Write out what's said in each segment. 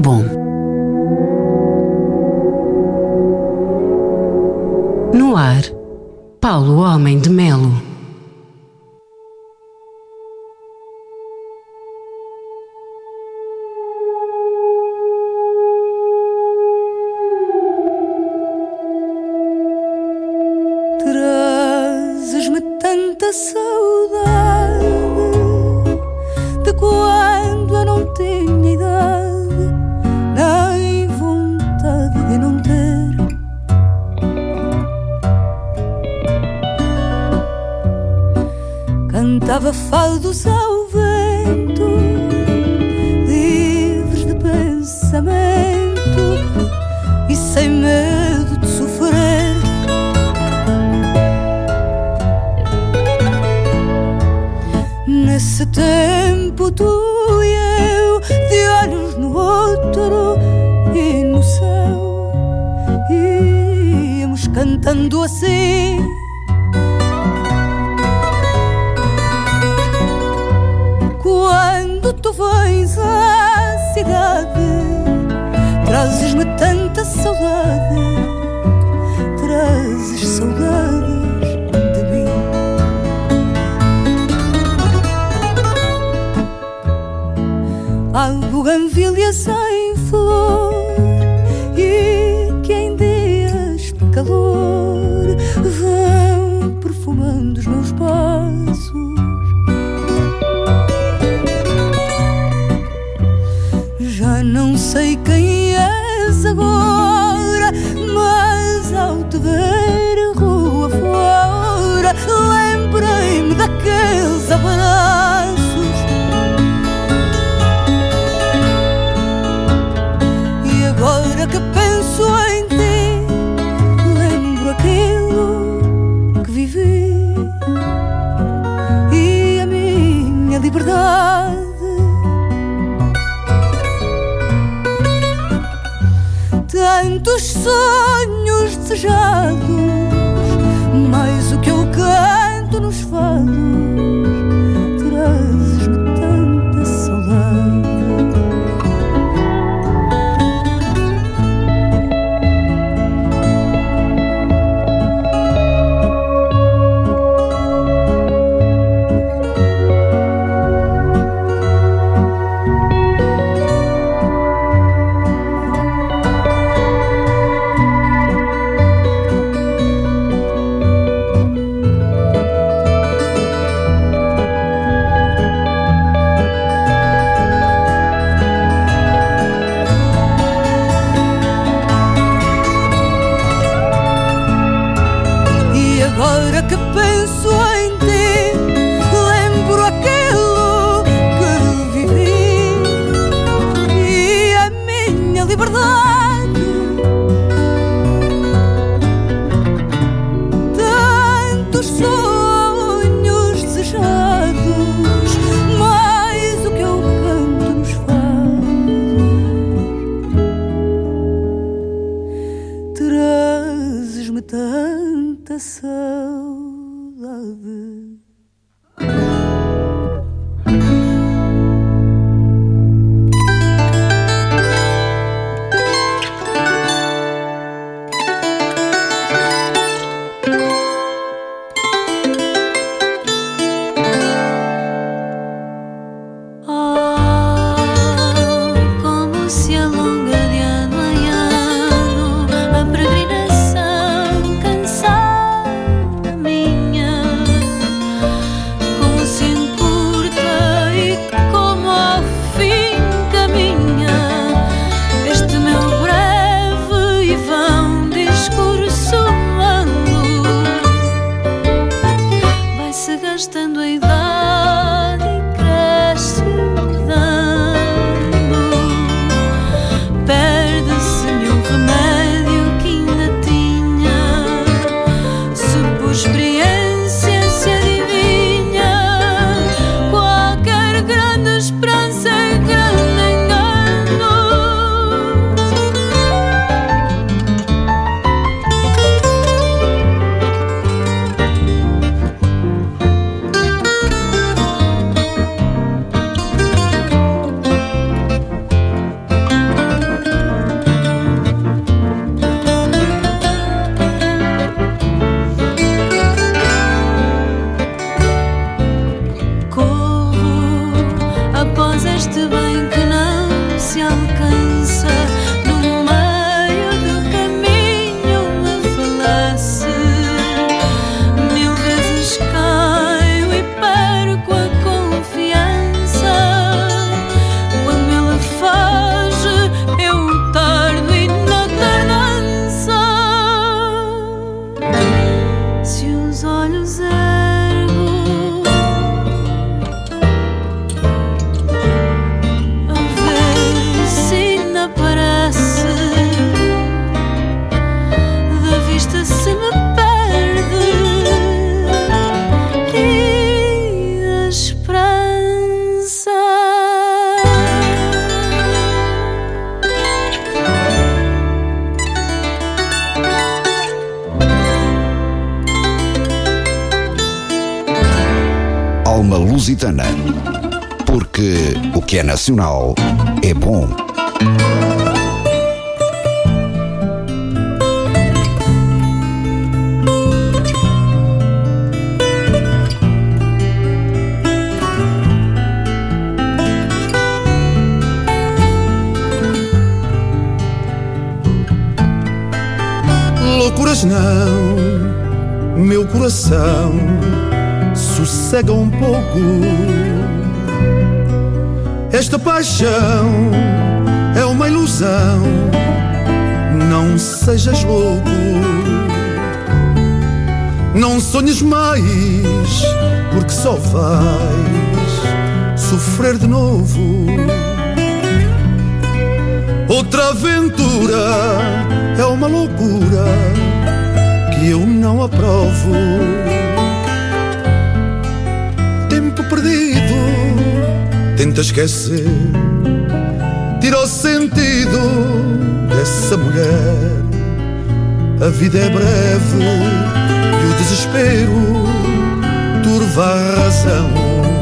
bom. No ar, Paulo Homem de Melo. Trazes-me tanta saudade de quando eu não tinha idade, nem vontade de não ter. Cantava fados ao vento, livres de pensamento e sem medo de sofrer. Nesse tempo tu e eu, de olhos no outro e no céu, íamos cantando assim. Quando tu vens à cidade, trazes-me tanta saudade, trazes saudades de mim. Há buganvílias em flor e que em dias de calor vão perfumando os meus passos. Já não sei quem és agora, mas ao te ver rua fora, lembrei-me daqueles abraços. E agora que penso em ti, lembro aquilo que vivi e a minha liberdade. Tantos sonhos desejados, mais o que eu canto nos fados, trazes-me tanta saudade. Agora que penso em ti, lembro aquilo que vivi e a minha liberdade. Tantos sonhos desejados, mais o que eu canto nos fados, trazes-me tanta saudade. Como se alonga de ano em ano a peregrinação cansada Lusitana. Porque o que é nacional é bom. Loucuras não, meu coração sossega um pouco. Esta paixão é uma ilusão, não sejas louco. Não sonhes mais, porque só vais sofrer de novo. Outra aventura é uma loucura que eu não aprovo. Tempo perdido, tenta esquecer, tira o sentido dessa mulher. A vida é breve e o desespero turva a razão.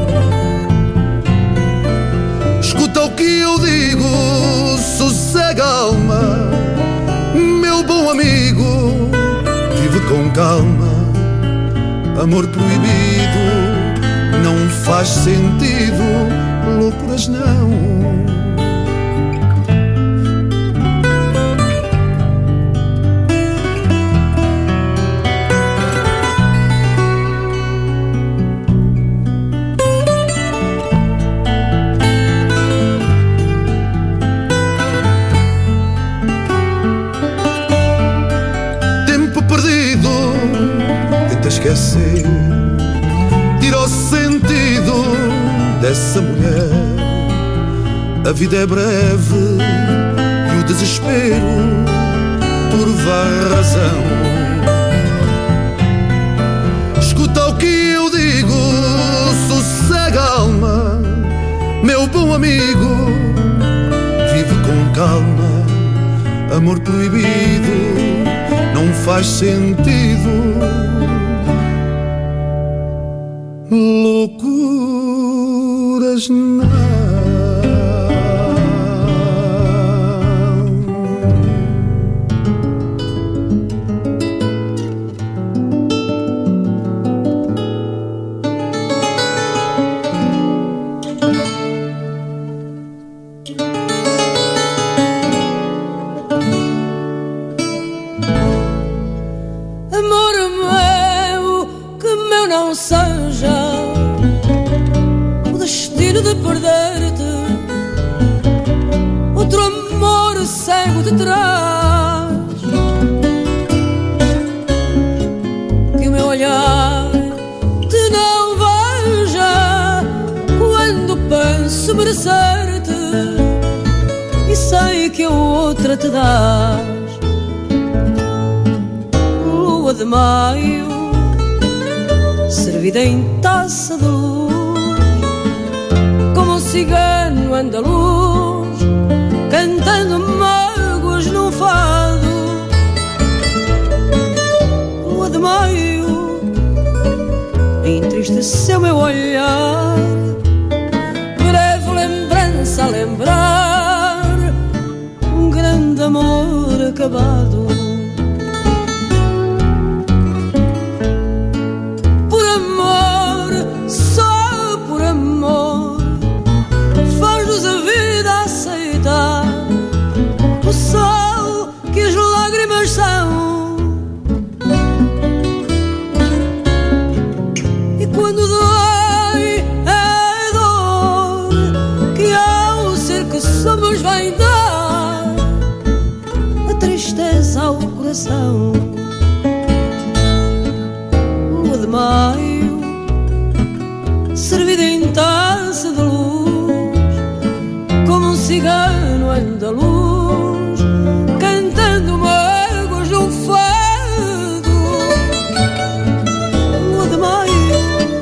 Escuta o que eu digo, sossega a alma, meu bom amigo, vive com calma. Amor proibido não faz sentido, loucuras não. Esquecer, tira o sentido dessa mulher. A vida é breve e o desespero turva a razão. Escuta o que eu digo, sossega a alma, meu bom amigo, vive com calma. Amor proibido não faz sentido, loucuras não. Amor meu, que meu não seja de perder-te, outro amor cego te traz. Que o meu olhar te não veja quando penso merecer-te, e sei que a outra te dás. Lua de maio, servida em taça de luz, cigano andaluz, cantando mágoas num fado. Lua de maio, entristeceu meu olhar, breve lembrança a lembrar um grande amor acabado. Por amor, só por amor, a vida aceitar o sol que as lágrimas são. E quando dói é dor que ao ser que somos vai dar a tristeza ao coração. Lua de maio, servida em taça de luz, como um cigano andaluz, cantando mágoas num fado. Lua de maio,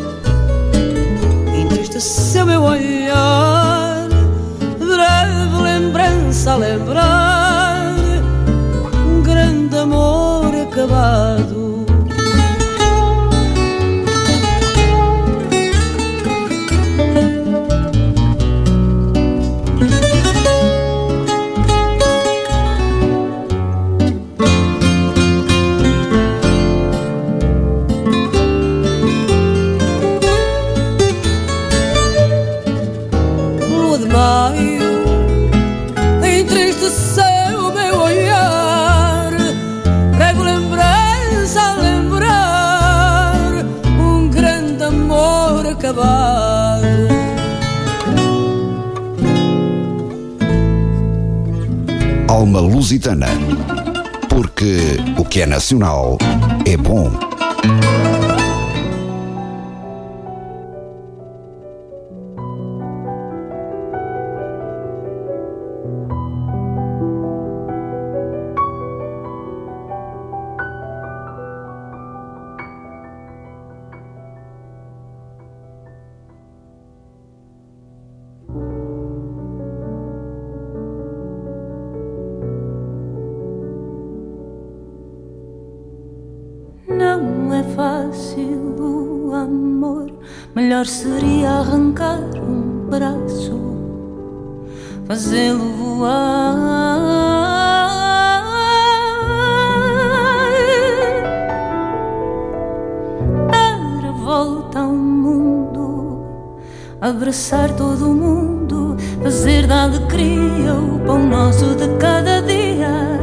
entristeceu meu olhar, breve lembrança a lembrar um grande amor acabado. do seu meu olhar, prego lembrança a lembrar um grande amor acabado. Alma lusitana, porque o que é nacional é bom. Não é fácil o amor, melhor seria arrancar um braço, fazê-lo voar, dar a volta ao mundo, abraçar todo o mundo, fazer da alegria o pão nosso de cada dia.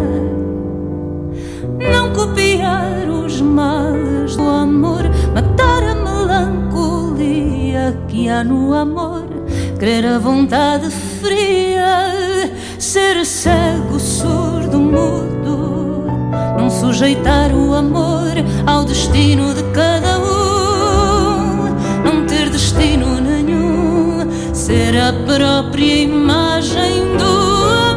Não copiar os males do amor, matar a melancolia que há no amor, querer a vontade fria, ser cego, surdo, mudo, não sujeitar o amor ao destino de cada um, não ter destino nenhum, ser a própria imagem do amor.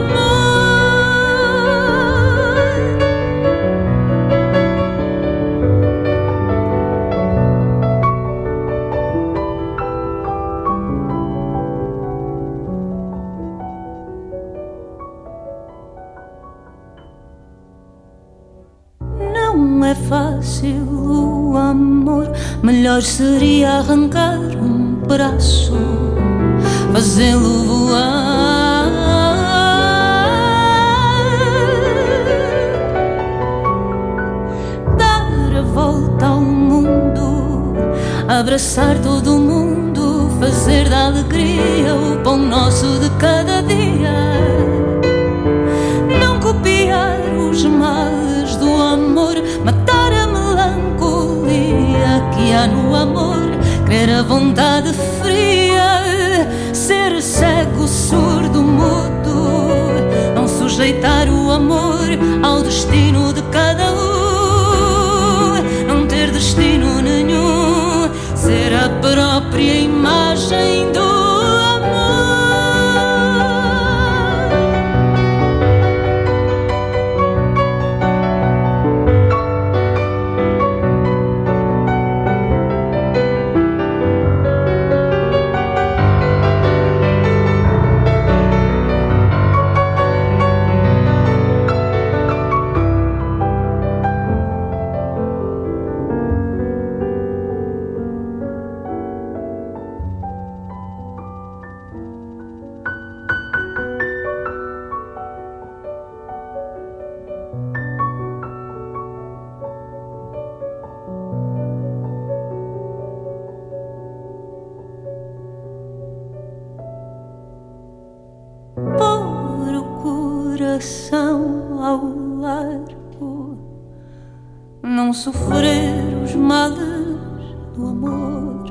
Não é fácil o amor, melhor seria arrancar um braço, fazê-lo voar, dar a volta ao mundo, abraçar todo o mundo, fazer da alegria o pão nosso de cada dia. Não copiar os males do amor, matar a melancolia que há no amor, querer a vontade fria, ser cego, surdo, mudo, não sujeitar o amor ao destino de cada um, não ter destino nenhum, ser a própria imagem do amor. Ao largo, não sofrer os males do amor,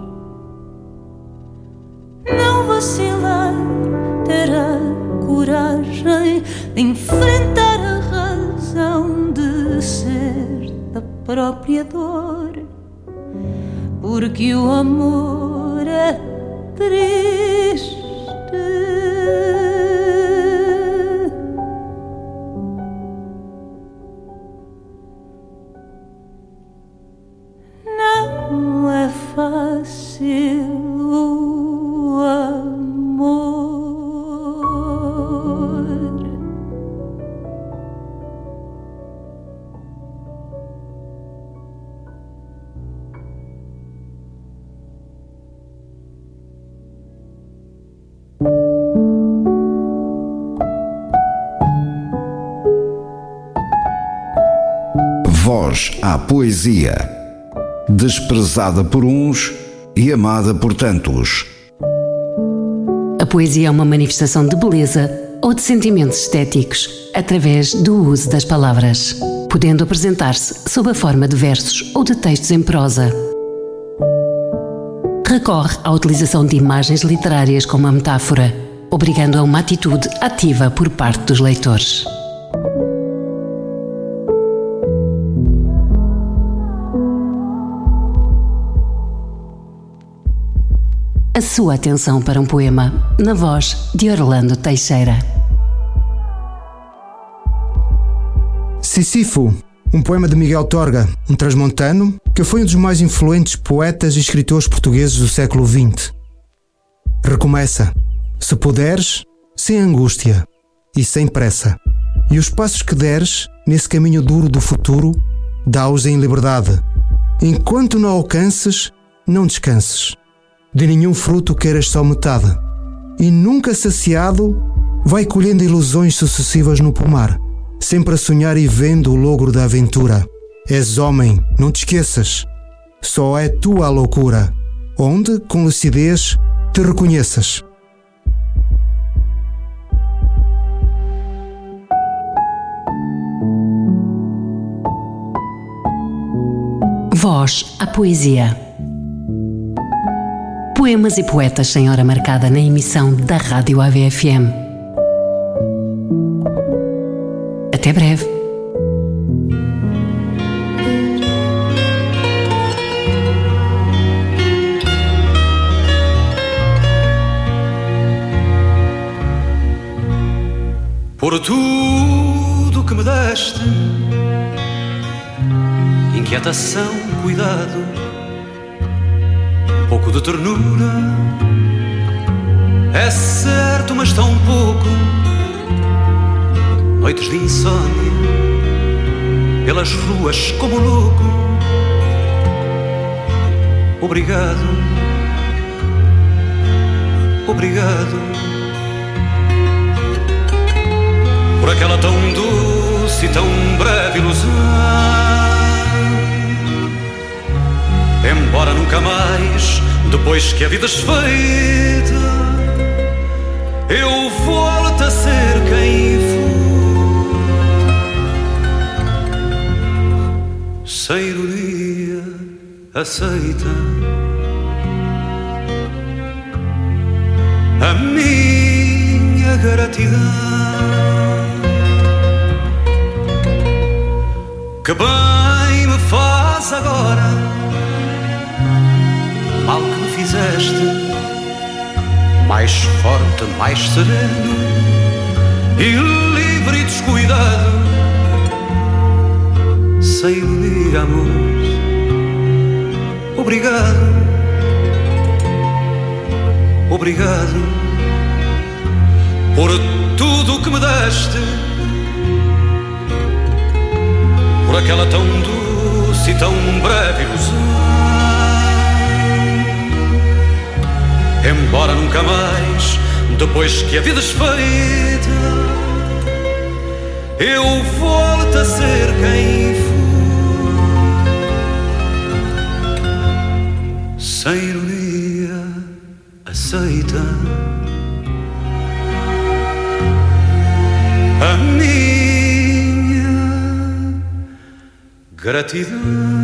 não vacilar, ter a coragem de enfrentar a razão de ser da própria dor, porque o amor é triste. Não é fácil o amor. Voz à poesia, desprezada por uns e amada por tantos. A poesia é uma manifestação de beleza, ou de sentimentos estéticos, através do uso das palavras, podendo apresentar-se sob a forma de versos ou de textos em prosa. Recorre à utilização de imagens literárias como a metáfora, obrigando a uma atitude ativa por parte dos leitores. A sua atenção para um poema, na voz de Orlando Teixeira. Sísifo, um poema de Miguel Torga, um transmontano que foi um dos mais influentes poetas e escritores portugueses do século XX. Recomeça, se puderes, sem angústia e sem pressa, e os passos que deres nesse caminho duro do futuro, dá-os em liberdade. Enquanto não alcances, não descanses. De nenhum fruto queiras só metade, e nunca saciado, vai colhendo ilusões sucessivas no pomar, sempre a sonhar e vendo o logro da aventura. És homem, não te esqueças, só é tua a loucura, onde, com lucidez, te reconheças. Voz à poesia. Poemas e poetas sem hora marcada na emissão da Rádio AVFM. Até breve. Por tudo que me deste, inquietação, cuidado, pouco de ternura, é certo, mas tão pouco. Noites de insônia, pelas ruas como louco. Obrigado, obrigado, por aquela tão doce e tão breve ilusão. Embora nunca mais, depois que a vida esfeita, eu volto a ser quem fui. Sem ironia, aceita a minha gratidão. Que bem me faz agora, mal que me fizeste, mais forte, mais sereno e livre e descuidado, sem unir amor. Obrigado, obrigado, por tudo que me deste, por aquela tão doce e tão breve ilusão. Embora nunca mais, depois que a vida esfeita, eu volto a ser quem fui. Sem ironia, aceita a minha gratidão.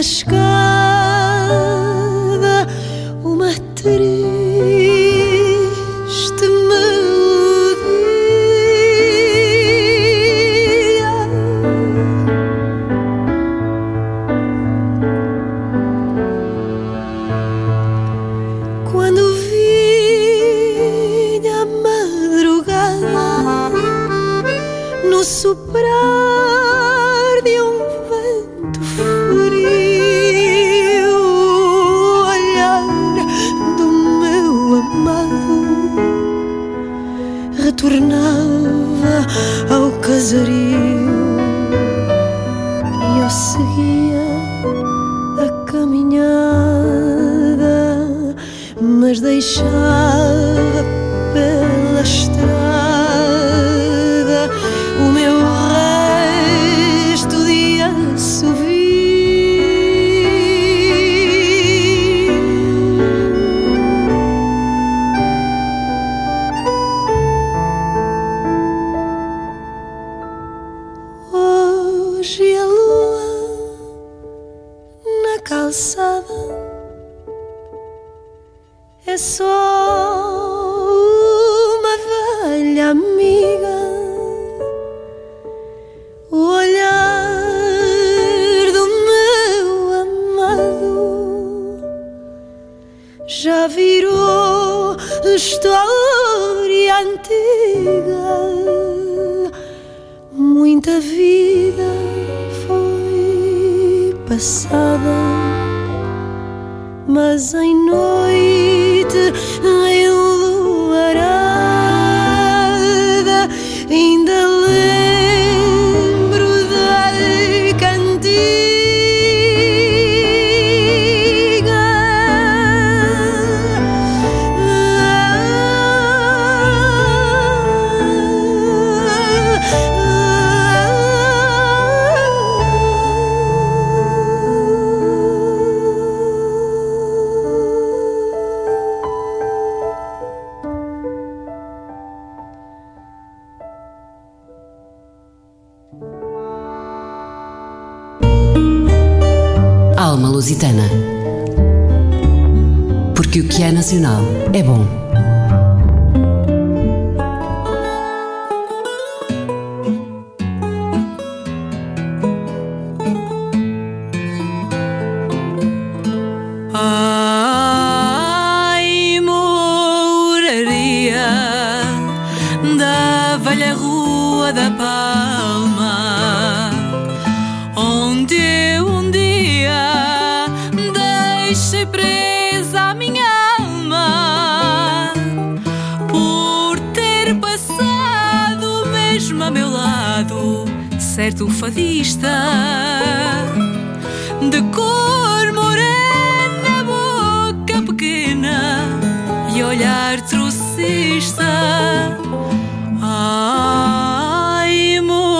escada uma triste melodia. Quando vinha a madrugada no soprar de um vento frio, o olhar do meu amado retornava ao casario e eu seguia a caminhada, mas deixava pela estrada o meu resto de assovio. Hoje a lua na calçada é só uma velha amiga. O olhar do meu amado já virou história antiga. Muita vida foi passada, mas em noite enluarada ainda lembro da cantiga. Alma Lusitana. Porque o que é nacional é bom. Ai, moraria da velha Rua da Palma, onde eu um dia deixei presa a minha alma, por ter passado mesmo a meu lado certo fadista de cor morena, boca pequena e olhar trocista. Ai,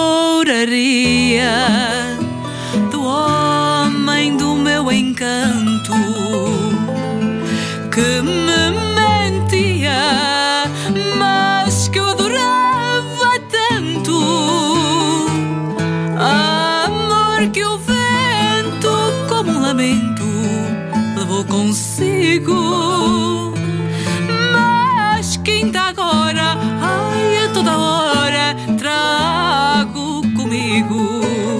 moraria do homem do meu encanto, que me mentia, mas que eu adorava tanto. Amor que o vento, como um lamento, levou consigo, mas que ainda agora, ai, a toda hora trago comigo.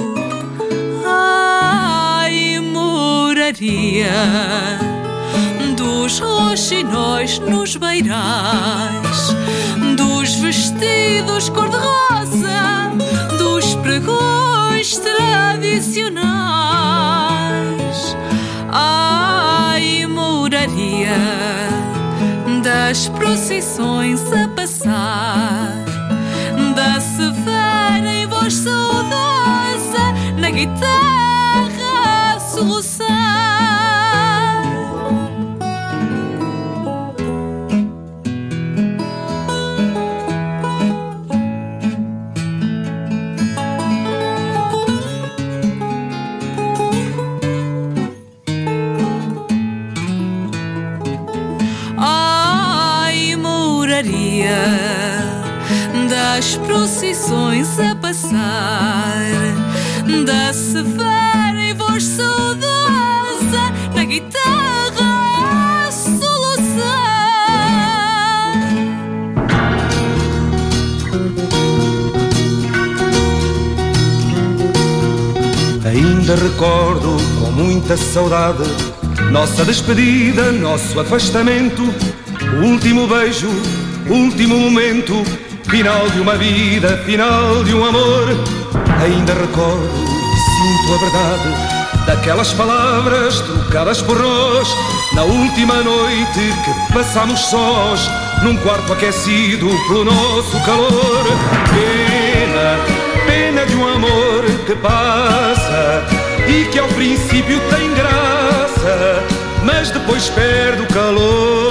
Ai, moraria dos roxinóis nos beirais, dos vestidos cor-de-rosa, dos pregões tradicionais. Ai, moraria das procissões a passar, da severa em voz saudosa, na guitarra a soluçar. Das procissões a passar, da severa em voz saudosa, Ainda recordo com muita saudade nossa despedida, nosso afastamento, o último beijo, o último momento, final de uma vida, final de um amor. Ainda recordo, sinto a verdade daquelas palavras trocadas por nós na última noite que passámos sós num quarto aquecido pelo nosso calor. Pena, pena de um amor que passa e que ao princípio tem graça, mas depois perde o calor.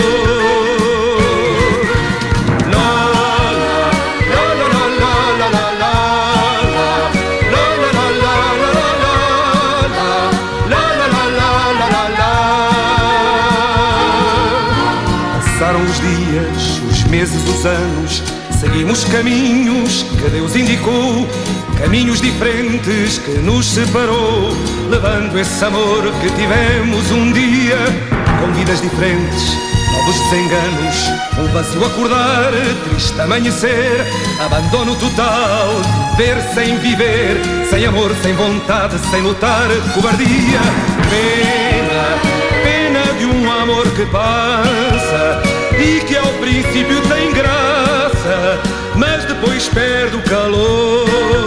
Passaram os dias, os meses, os anos, seguimos caminhos que Deus indicou, caminhos diferentes que nos separou, levando esse amor que tivemos um dia, com vidas diferentes, novos desenganos, um vazio acordar, triste amanhecer, abandono total, ver sem viver, sem amor, sem vontade, sem lutar, cobardia. Pena, pena de um amor que passa e que ao princípio tem graça, mas depois perde o calor.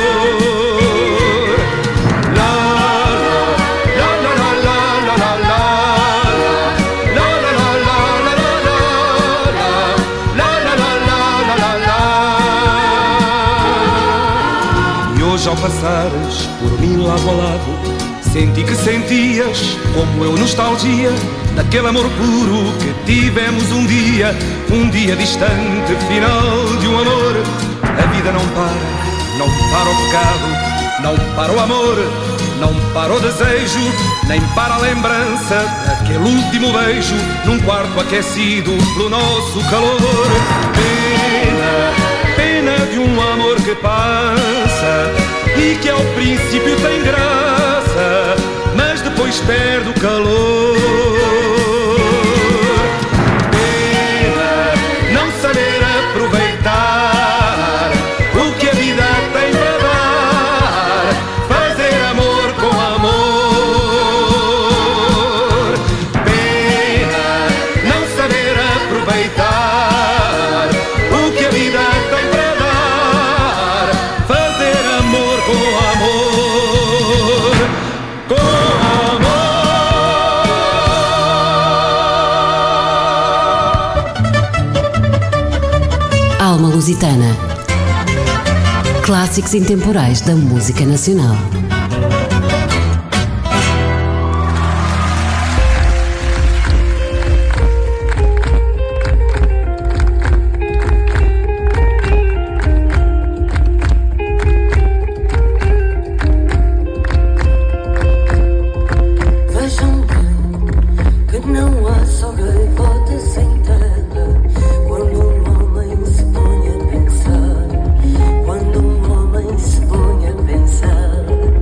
E hoje ao passares por mim lado a lado, senti que sentias, como eu, nostalgia daquele amor puro que tivemos um dia distante, final de um amor. A vida não para o pecado, não para o amor, não para o desejo, nem para a lembrança daquele último beijo num quarto aquecido pelo nosso calor. Pena, pena de um amor que passa e que ao princípio tem graça, mas depois perde o calor. Pena não saber aproveitar o que a vida tem para dar, fazer amor com amor. Pena não saber aproveitar o que a vida tem para dar, fazer amor com amor, com amor. Alma Lusitana. Clássicos intemporais da música nacional. Vejam bem que não há só gaivota sem terra. Quando um homem se põe a pensar, quando um homem se põe a pensar.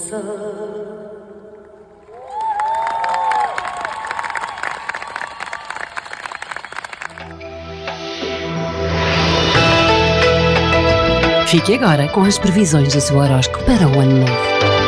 Fique agora com as previsões do seu horóscopo para o ano novo.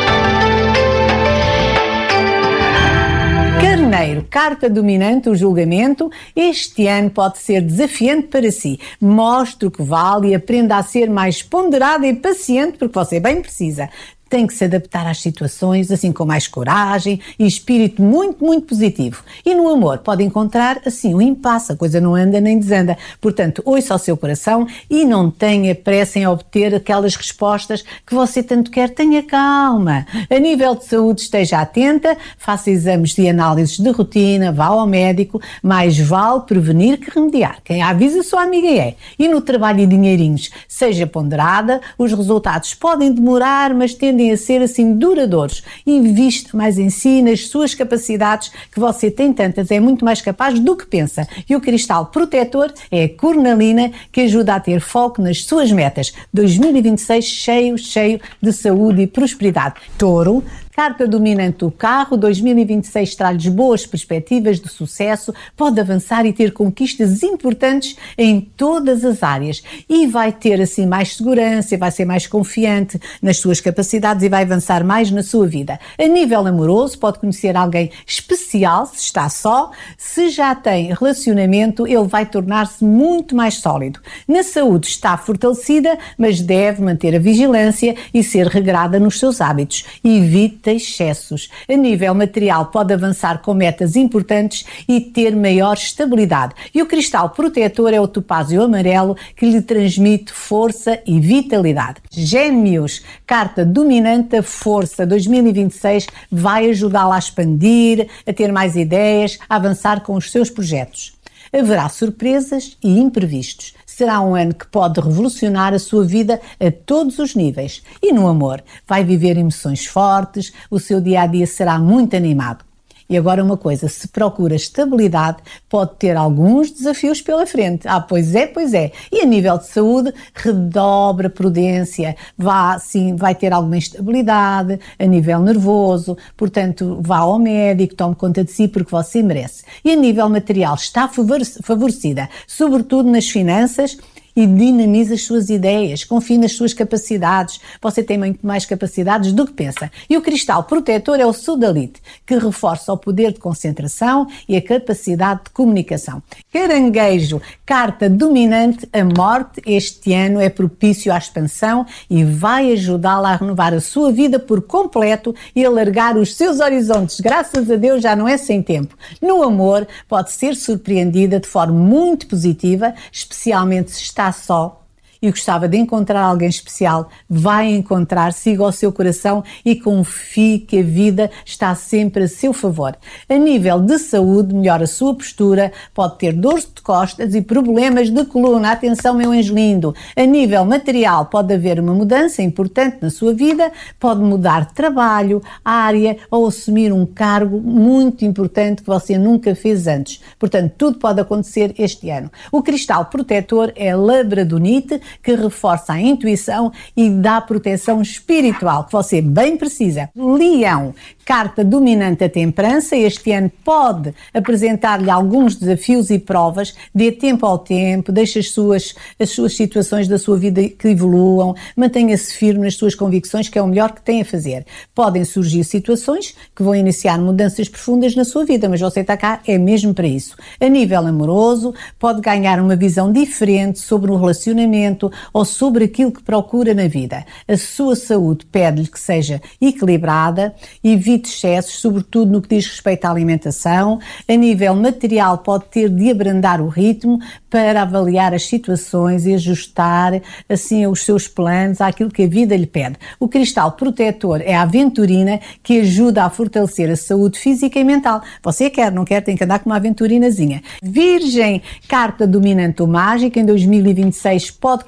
Carneiro, carta dominante, o julgamento. Este ano pode ser desafiante para si. Mostre o que vale e aprenda a ser mais ponderado e paciente, porque você bem precisa. Tem que se adaptar às situações, assim com mais coragem e espírito muito, muito positivo. E no amor pode encontrar, assim, um impasse, a coisa não anda nem desanda. Portanto, ouça ao seu coração e não tenha pressa em obter aquelas respostas que você tanto quer. Tenha calma. A nível de saúde, esteja atenta, faça exames de análises de rotina, vá ao médico, mais vale prevenir que remediar. Quem avisa sua amiga é. E no trabalho e dinheirinhos, seja ponderada, os resultados podem demorar, mas tendem a ser assim duradouros. Invista mais em si, nas suas capacidades, que você tem tantas, é muito mais capaz do que pensa. E o cristal protetor é a cornalina, que ajuda a ter foco nas suas metas. 2026 cheio de saúde e prosperidade. Touro, carta dominante do carro, 2026 traz boas perspectivas de sucesso, pode avançar e ter conquistas importantes em todas as áreas e vai ter assim mais segurança, vai ser mais confiante nas suas capacidades e vai avançar mais na sua vida. A nível amoroso, pode conhecer alguém especial se está só, se já tem relacionamento, ele vai tornar-se muito mais sólido. Na saúde está fortalecida, mas deve manter a vigilância e ser regrada nos seus hábitos. Evite excessos. A nível material pode avançar com metas importantes e ter maior estabilidade. E o cristal protetor é o topázio amarelo, que lhe transmite força e vitalidade. Gêmeos, carta dominante, a força. 2026 vai ajudá-la a expandir, a ter mais ideias, a avançar com os seus projetos. Haverá surpresas e imprevistos. Será um ano que pode revolucionar a sua vida a todos os níveis. E no amor, vai viver emoções fortes, o seu dia-a-dia será muito animado. E agora uma coisa, se procura estabilidade, pode ter alguns desafios pela frente. Pois é. E a nível de saúde, redobra a prudência, vai ter alguma instabilidade a nível nervoso, portanto, vá ao médico, tome conta de si porque você merece. E a nível material, está favorecida, sobretudo nas finanças, e dinamiza as suas ideias, confie nas suas capacidades. Você tem muito mais capacidades do que pensa. E o cristal protetor é o sodalite, que reforça o poder de concentração e a capacidade de comunicação. Caranguejo, carta dominante, a morte. Este ano é propício à expansão e vai ajudá-la a renovar a sua vida por completo e alargar os seus horizontes. Graças a Deus já não é sem tempo. No amor, pode ser surpreendida de forma muito positiva, especialmente se está só e gostava de encontrar alguém especial, vai encontrar, siga o seu coração e confie que a vida está sempre a seu favor. A nível de saúde, melhora a sua postura, pode ter dores de costas e problemas de coluna. Atenção, meu anjo lindo. A nível material, pode haver uma mudança importante na sua vida, pode mudar de trabalho, área ou assumir um cargo muito importante que você nunca fez antes. Portanto, tudo pode acontecer este ano. O cristal protetor é labradonite, que reforça a intuição e dá proteção espiritual que você bem precisa. Leão, carta dominante, a temperança. Este ano pode apresentar-lhe alguns desafios e provas. Dê tempo ao tempo, deixe as suas situações da sua vida que evoluam, mantenha-se firme nas suas convicções, que é o melhor que tem a fazer. Podem surgir situações que vão iniciar mudanças profundas na sua vida, mas você está cá é mesmo para isso. A nível amoroso, pode ganhar uma visão diferente sobre o relacionamento ou sobre aquilo que procura na vida. A sua saúde pede-lhe que seja equilibrada, evite excessos, sobretudo no que diz respeito à alimentação. A nível material, pode ter de abrandar o ritmo para avaliar as situações e ajustar assim os seus planos àquilo que a vida lhe pede. O cristal protetor é a aventurina, que ajuda a fortalecer a saúde física e mental. Você não quer, tem que andar com uma aventurinazinha. Virgem, carta dominante ou mágica, em 2026 pode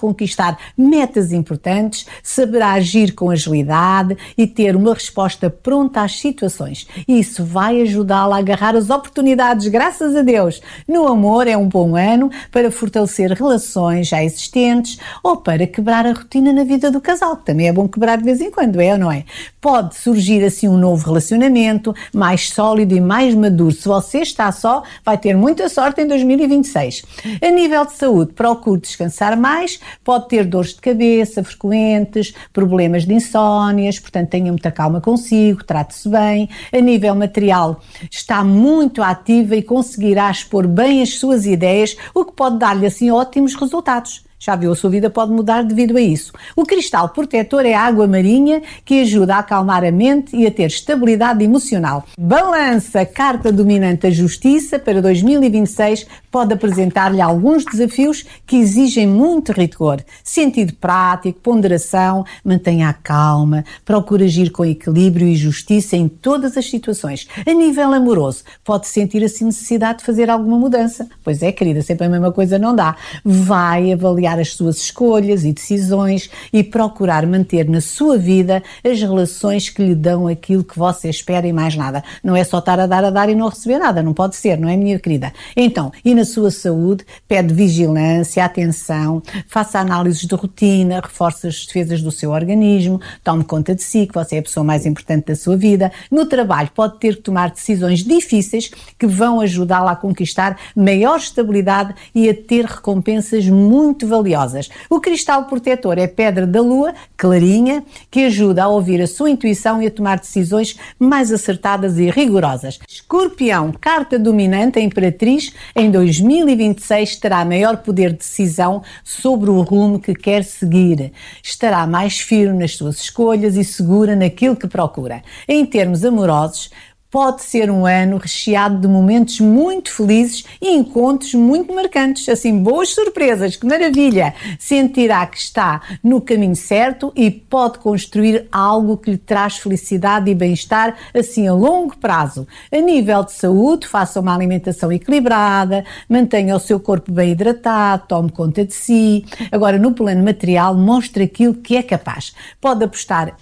conquistar metas importantes, saberá agir com agilidade e ter uma resposta pronta às situações. Isso vai ajudá-la a agarrar as oportunidades, graças a Deus. No amor é um bom ano para fortalecer relações já existentes ou para quebrar a rotina na vida do casal, que também é bom quebrar de vez em quando, é ou não é? Pode surgir assim um novo relacionamento, mais sólido e mais maduro. Se você está só, vai ter muita sorte em 2026. A nível de saúde, procure descansar mais, pode ter dores de cabeça frequentes, problemas de insónias, portanto tenha muita calma consigo, trate-se bem. A nível material, está muito ativa e conseguirá expor bem as suas ideias, o que pode dar-lhe assim ótimos resultados. Já viu, a sua vida pode mudar devido a isso. O cristal protetor é a água marinha, que ajuda a acalmar a mente e a ter estabilidade emocional. Balança, carta dominante, a justiça, para 2026, pode apresentar-lhe alguns desafios que exigem muito rigor. Sentido prático, ponderação, mantenha a calma, procure agir com equilíbrio e justiça em todas as situações. A nível amoroso, pode sentir assim necessidade de fazer alguma mudança. Pois é, querida, sempre a mesma coisa não dá. Vai avaliar as suas escolhas e decisões e procurar manter na sua vida as relações que lhe dão aquilo que você espera e mais nada. Não é só estar a dar e não receber nada, não pode ser, não é, minha querida? Então, e na sua saúde, pede vigilância, atenção, faça análises de rotina, reforce as defesas do seu organismo, tome conta de si, que você é a pessoa mais importante da sua vida. No trabalho, pode ter que tomar decisões difíceis que vão ajudá-la a conquistar maior estabilidade e a ter recompensas muito valiosas. O cristal protetor é pedra da lua, clarinha, que ajuda a ouvir a sua intuição e a tomar decisões mais acertadas e rigorosas. Escorpião, carta dominante, a imperatriz, em 2026 terá maior poder de decisão sobre o rumo que quer seguir. Estará mais firme nas suas escolhas e segura naquilo que procura. Em termos amorosos, pode ser um ano recheado de momentos muito felizes e encontros muito marcantes, assim, boas surpresas, que maravilha! Sentirá que está no caminho certo e pode construir algo que lhe traz felicidade e bem-estar, assim, a longo prazo. A nível de saúde, faça uma alimentação equilibrada, mantenha o seu corpo bem hidratado, tome conta de si. Agora, no plano material, mostre aquilo que é capaz. Pode apostar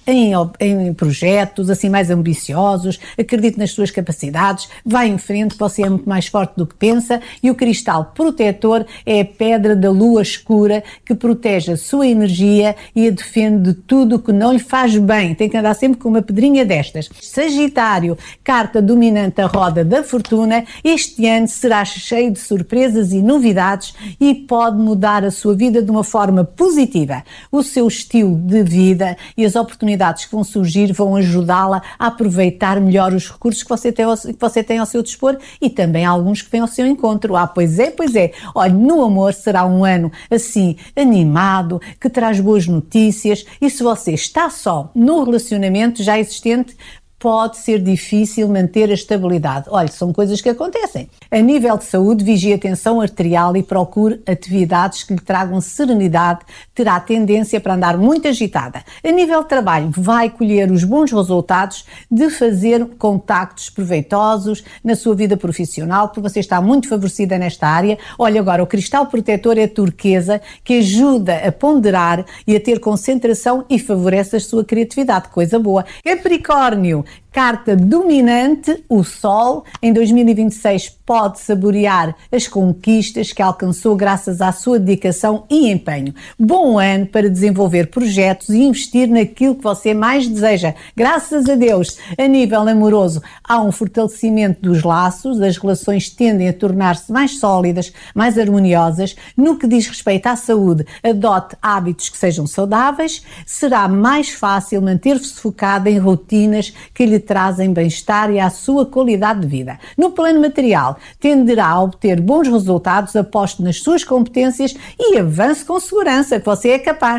em projetos, assim, mais ambiciosos, acredite nas suas capacidades, vá em frente, você é muito mais forte do que pensa. E o cristal protetor é a pedra da lua escura, que protege a sua energia e a defende de tudo o que não lhe faz bem. Tem que andar sempre com uma pedrinha destas. Sagitário, carta dominante, a roda da fortuna, este ano será cheio de surpresas e novidades e pode mudar a sua vida de uma forma positiva. O seu estilo de vida e as oportunidades que vão surgir vão ajudá-la a aproveitar melhor os recursos que você tem ao seu dispor e também alguns que vêm ao seu encontro. Pois é. Olha, no amor será um ano assim animado, que traz boas notícias, e se você está só no relacionamento já existente, pode ser difícil manter a estabilidade. Olha, são coisas que acontecem. A nível de saúde, vigie a tensão arterial e procure atividades que lhe tragam serenidade. Terá tendência para andar muito agitada. A nível de trabalho, vai colher os bons resultados de fazer contactos proveitosos na sua vida profissional, porque você está muito favorecida nesta área. Olha, agora, o cristal protetor é a turquesa, que ajuda a ponderar e a ter concentração e favorece a sua criatividade. Coisa boa. Capricórnio, carta dominante, o Sol, em 2026 pode saborear as conquistas que alcançou graças à sua dedicação e empenho. Bom ano para desenvolver projetos e investir naquilo que você mais deseja. Graças a Deus, a nível amoroso, há um fortalecimento dos laços, as relações tendem a tornar-se mais sólidas, mais harmoniosas. No que diz respeito à saúde, adote hábitos que sejam saudáveis, será mais fácil manter-se focado em rotinas que lhe trazem bem-estar e à sua qualidade de vida. No plano material, tenderá a obter bons resultados, aposte nas suas competências e avance com segurança, que você é capaz.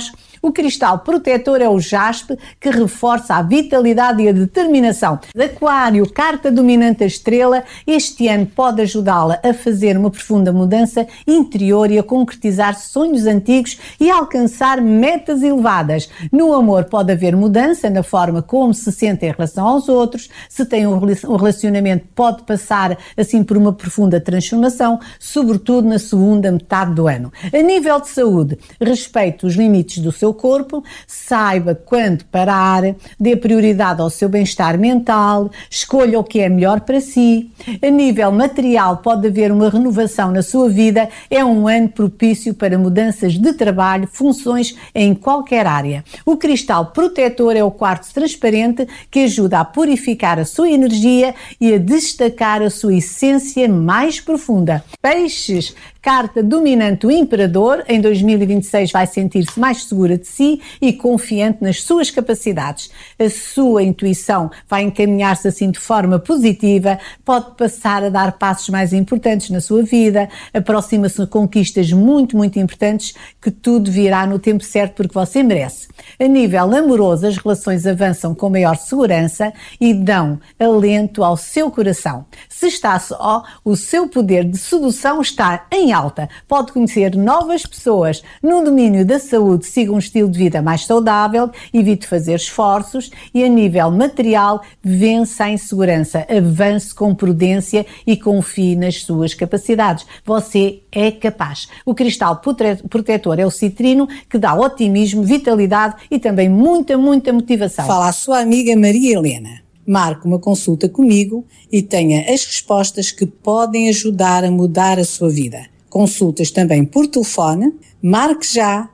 O cristal protetor é o jaspe, que reforça a vitalidade e a determinação. Aquário, carta dominante a estrela, este ano pode ajudá-la a fazer uma profunda mudança interior e a concretizar sonhos antigos e a alcançar metas elevadas. No amor pode haver mudança na forma como se sente em relação aos outros. Se tem um relacionamento, pode passar assim por uma profunda transformação, sobretudo na segunda metade do ano. A nível de saúde, respeite os limites do seu corpo, saiba quando parar, dê prioridade ao seu bem-estar mental, escolha o que é melhor para si. A nível material, pode haver uma renovação na sua vida, é um ano propício para mudanças de trabalho, funções em qualquer área. O cristal protetor é o quartzo transparente que ajuda a purificar a sua energia e a destacar a sua essência mais profunda. Peixes, carta dominante o imperador, em 2026 vai sentir-se mais segura de si e confiante nas suas capacidades. A sua intuição vai encaminhar-se assim de forma positiva, pode passar a dar passos mais importantes na sua vida, aproxima-se de conquistas muito importantes, que tudo virá no tempo certo porque você merece. A nível amoroso, as relações avançam com maior segurança e dão alento ao seu coração. Se está só, o seu poder de sedução está em alta. Pode conhecer novas pessoas. No domínio da saúde, siga um estilo de vida mais saudável, evite fazer esforços e a nível material, vença a insegurança, avance com prudência e confie nas suas capacidades. Você é capaz. O cristal protetor é o citrino, que dá otimismo, vitalidade e também muita motivação. Fala a sua amiga Maria Helena. Marque uma consulta comigo e tenha as respostas que podem ajudar a mudar a sua vida. Consultas também por telefone. Marque já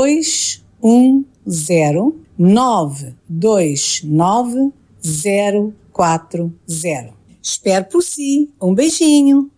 210-929-040. Espero por si. Um beijinho.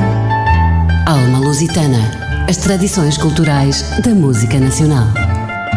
Alma Lusitana, as tradições culturais da música nacional.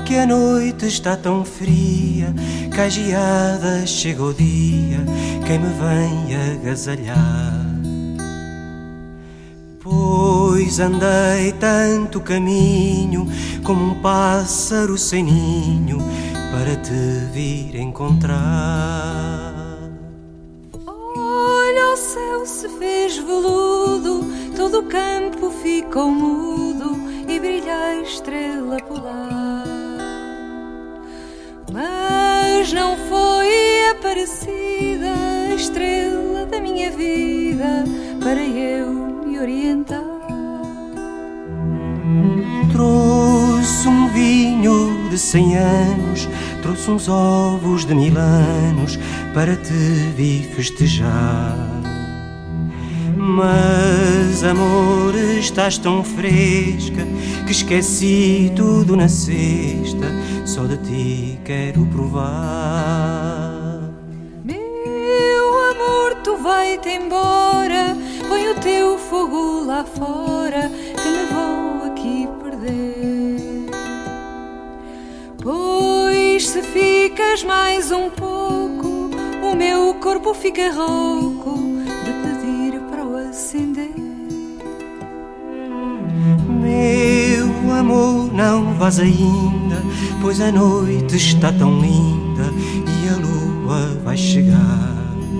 que a noite está tão fria, que a geada chega o dia, quem me vem agasalhar. Pois andei tanto caminho, como um pássaro sem ninho, para te vir encontrar. Olha, o céu se fez veludo, todo o campo ficou mudo e brilha a estrela polar. Mas não foi Aparecida a estrela da minha vida para eu me orientar. Trouxe um vinho de 100 anos, trouxe uns ovos de 1000 anos para te vir festejar. Mas, amor, estás tão fresca que esqueci tudo na cesta, só de ti quero provar. Meu amor, tu vai-te embora, põe o teu fogo lá fora, que me vou aqui perder. Pois se ficas mais um pouco, o meu corpo fica rouco de pedir para o acender. Meu amor, não vás ainda, pois a noite está tão linda e a lua vai chegar.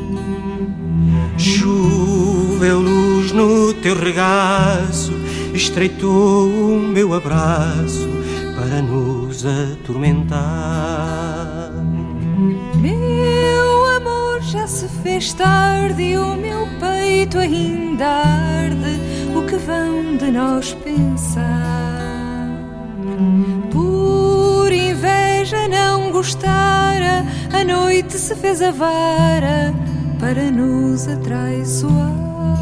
Choveu luz no teu regaço, estreitou o meu abraço para nos atormentar. Meu amor, já se fez tarde e o meu peito ainda arde. O que vão de nós pensar? Por inveja não gostara, a noite se fez avara para nos atraiçoar.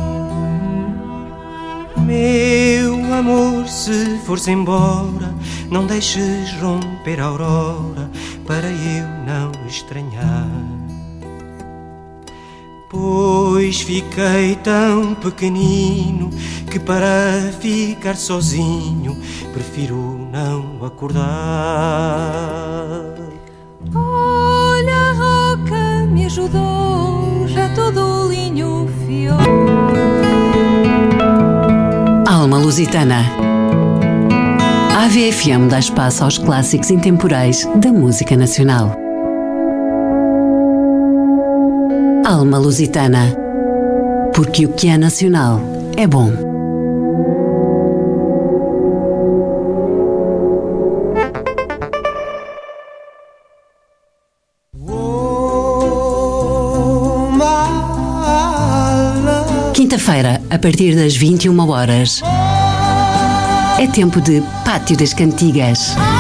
Meu amor, se fores embora, não deixes romper a aurora para eu não estranhar. Pois fiquei tão pequenino que para ficar sozinho prefiro não acordar. Olha, a roca me ajudou, já todo o linho fiou. Alma Lusitana. A AVFM dá espaço aos clássicos intemporais da música nacional. Alma Lusitana. Porque o que é nacional é bom. Quinta-feira, a partir das 21 horas, é tempo de Pátio das Cantigas.